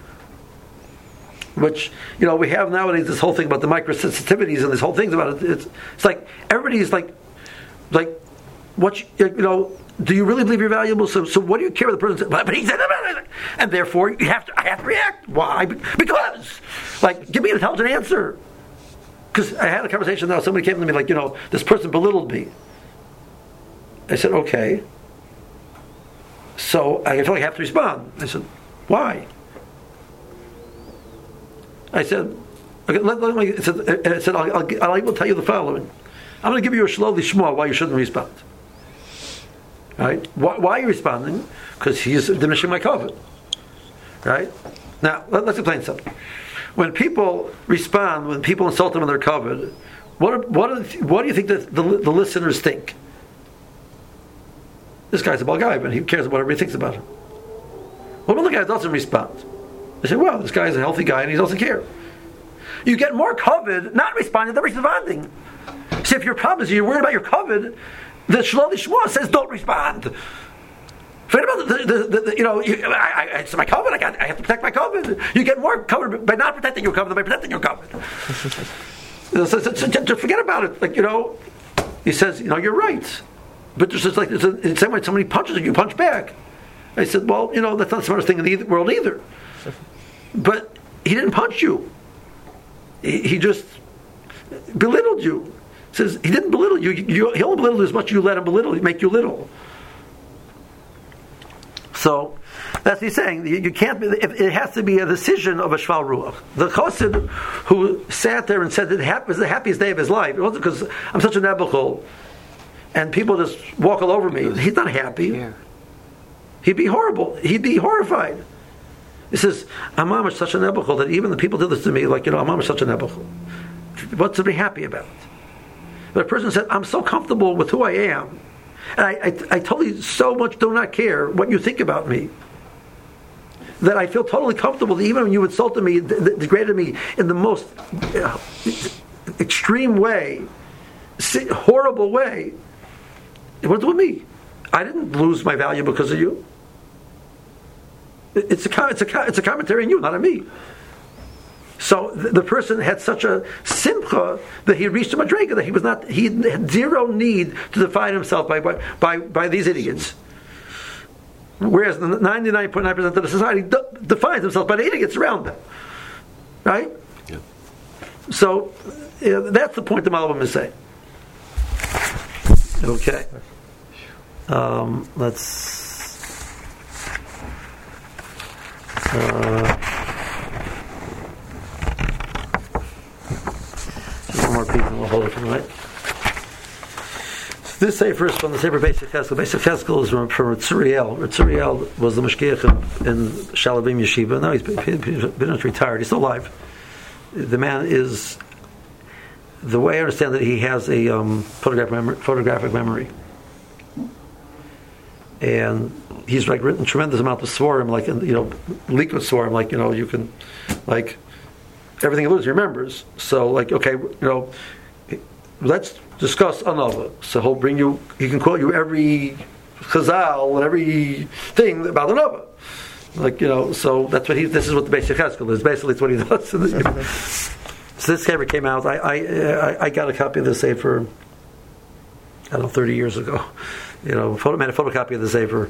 Which, you know, we have nowadays this whole thing about the microsensitivities and this whole thing about it. It's, it's like everybody's like, like, what you, you know. Do you really believe you're valuable? So, so what do you care what the person said? But he said, and therefore you have to. I have to react. Why? Because, like, give me an intelligent answer. Because I had a conversation now. Somebody came to me like, you know, this person belittled me. I said, okay. So I feel like I have to respond. I said, why? I said, okay, let, let me. I said, I said I'll, I'll, I will tell you the following. I'm going to give you a shlo lishma why you shouldn't respond. Right? Why, why are you responding? Because he's diminishing my covet. Right? Now, let, let's explain something. When people respond, when people insult them in their covet, what are, what are, what do you think that the, the listeners think? This guy's a bad guy, but he cares what everybody thinks about him. What about the guy that doesn't respond? They say, well, this guy's a healthy guy and he doesn't care. You get more covet not responding than responding. See, if your problem is you're worried about your covet, the Shalom Lishma says don't respond. Forget about the, the, the, the you know, you, I, I, it's my covet, I, got, I have to protect my covet. You get more covet by not protecting your covet than by protecting your covet. so, so, so, so, so forget about it. Like, you know, he says, you know, you're right. But there's just like, it's in the same way somebody punches you, you punch back. I said, well, you know, that's not the smartest thing in the world either. But he didn't punch you. He, he just belittled you. Says he didn't belittle you. you. He only belittled as much as you let him belittle. He make you little. So that's what he's saying. You, you can't. Be, it has to be a decision of a shval ruach. The chassid who sat there and said that it was the happiest day of his life. It wasn't because I'm such a nebuchal, and people just walk all over me. He's not happy. Yeah. He'd be horrible. He'd be horrified. He says, "I'm mamish such a nebuchal that even the people did this to me. Like, you know, I'm mamish such a nebuchal. What's to be happy about?" But a person said, I'm so comfortable with who I am, and I, I, I totally so much do not care what you think about me, that I feel totally comfortable that even when you insulted me, d- d- degraded me in the most uh, extreme way, horrible way, what's with me? I didn't lose my value because of you. It's a, it's a, it's a commentary on you, not on me. So the person had such a simcha that he reached a madrega that he was not. He had zero need to define himself by by by these idiots. Whereas ninety-nine point nine percent of the society de- defines themselves by the idiots around them, right? Yeah. So uh, that's the point the Malbim is saying. Okay. Um, let's. Uh, more people will hold it from right. So this sefer is from the Sefer Beis Cheskel. Beis Cheskel is from, from Tzuriel. Tzuriel was the mashgiach in, in Shalavim Yeshiva. Now he's been, he's been retired. He's still alive. The man is, the way I understand it, he has a um, photographic, memory, photographic memory, and he's like written tremendous amount of svarim, like, you know, liquid svarim, like, you know, you can, like. Everything he loses, he remembers. So, like, okay, you know, let's discuss another. So he'll bring you, he can quote you every chazal and every thing about another. Like, you know, so that's what he, this is what the Beis Cheskel is. Basically, it's what he does. So this Sefer came out, I, I, I, I got a copy of the Sefer, I don't know, thirty years ago. You know, photo, made a photocopy of the Sefer.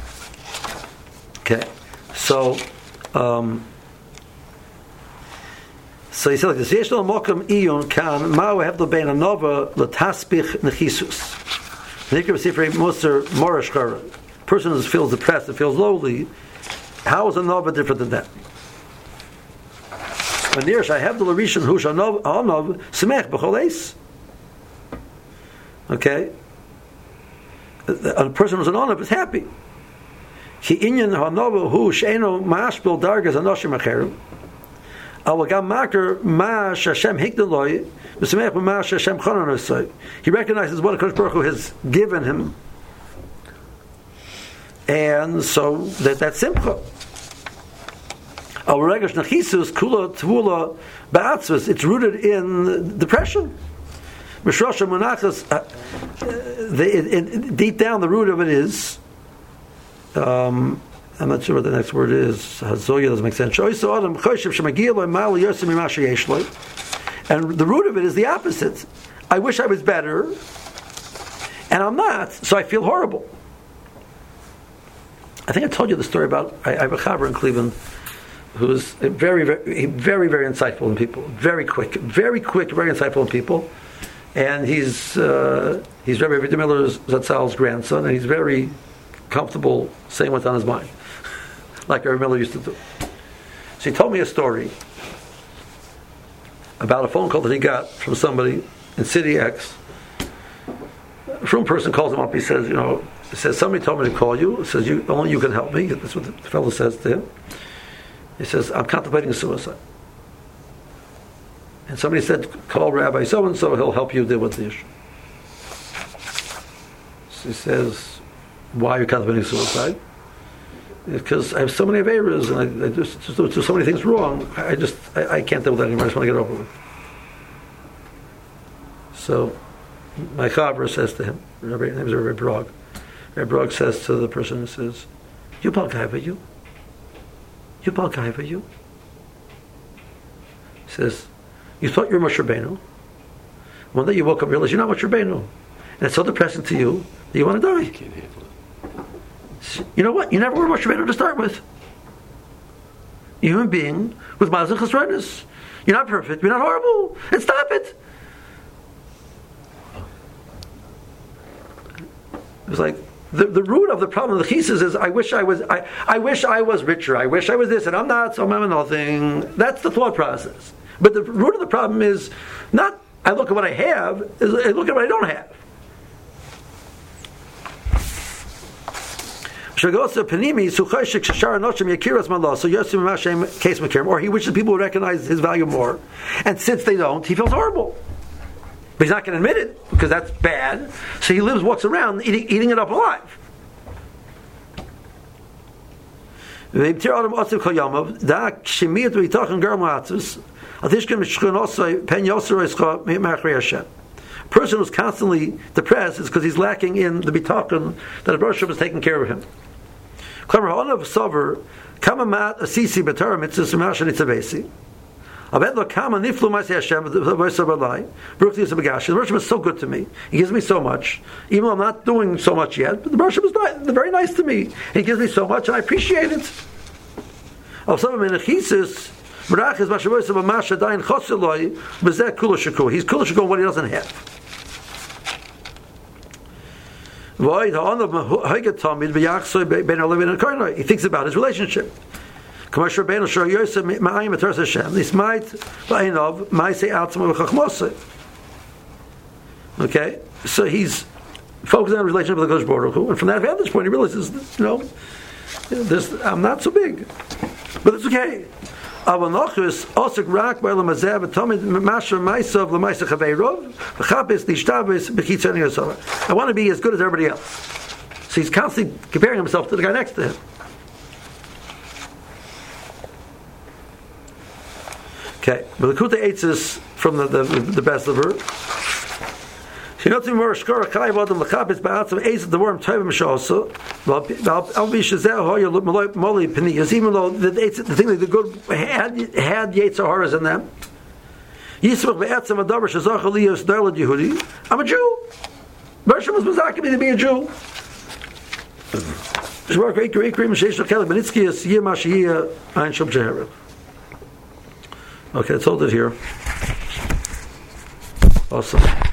Okay. So, um, So he said like this: Yesh lo mokam iyun kan ma'u hevdel bein anova letaspich nechisus. Nikra b'sifrei Moser Morash Chara. Person who feels depressed and feels lowly. How is a nova different than that? When near I have the Larishan who shall nov anov semech b'choleis. Okay, a person who's an anov is happy. Ki inyan hanova who she'eno ma'ashbil dargas anoshim acherim. He recognizes what HaKadosh Baruch Hu has given him, and so that that's simcha. It's rooted in depression. Mishrosha Munachas, uh, the, it, it, deep down the root of it is, um, I'm not sure what the next word is, Hazoya doesn't make sense. And the root of it is the opposite. I wish I was better, and I'm not, so I feel horrible. I think I told you the story about, I, I have a chaver in Cleveland who's very, very, very, very insightful in people, very quick, very quick, very insightful in people, and he's uh, he's Rabbi Avigdor Miller Zatzal's grandson, and he's very comfortable saying what's on his mind, like Rabbi Miller used to do. So he told me a story about a phone call that he got from somebody in City X. A from person calls him up, he says, you know, he says, somebody told me to call you. He says, you, only you can help me. That's what the fellow says to him. He says, I'm contemplating suicide. And somebody said, call Rabbi so-and-so, he'll help you deal with the issue. So he says, why are you contemplating suicide? Because I have so many averas and I, I just, just do so many things wrong. I just, I, I can't deal with that anymore. I just want to get over with. So, my chaver says to him, Rabbi, his name is Rabbi Brog. Rabbi Brog says to the person who says, you bal gaiva, you? You bal gaiva, you? He says, you thought you were Moshe Rabbeinu. One day you woke up and realized you're not Moshe Rabbeinu. And it's so depressing to you that you want to die. Can't handle it. You know what? You never were Moshe Rabbeinu to start with. You're a human being with mazal chesronis. You're not perfect. You're not horrible. And stop it. It was like the, the root of the problem of the chises is I wish I was I, I wish I was richer. I wish I was this, and I'm not. So I'm nothing. That's the thought process. But the root of the problem is not I look at what I have. Is I look at what I don't have. Or he wishes people would recognize his value more, and since they don't, he feels horrible. But he's not going to admit it because that's bad. So he lives, walks around eating, eating it up alive. A person who's constantly depressed is because he's lacking in the bitachon that the Baruch Hashem is taking care of him. The Baruch Hashem is so good to me. He gives me so much. Even though I'm not doing so much yet, but the Baruch Hashem is nice, very nice to me. He gives me so much and I appreciate it. He's kulashakul what he doesn't have. He thinks about his relationship. Okay, so he's focusing on a relationship with the Kodesh Baruch Hu, and from that vantage point, he realizes, you know, this, I'm not so big, but it's okay. I want to be as good as everybody else. So he's constantly comparing himself to the guy next to him. Okay, but the Kuta Eitz is from the, the, the best of her. The worm even though the, the thing that the good had had Yetzer Haras in them. I'm a Jew. Bershom was Mazaki to be a Jew. Okay, let's hold it here. Awesome.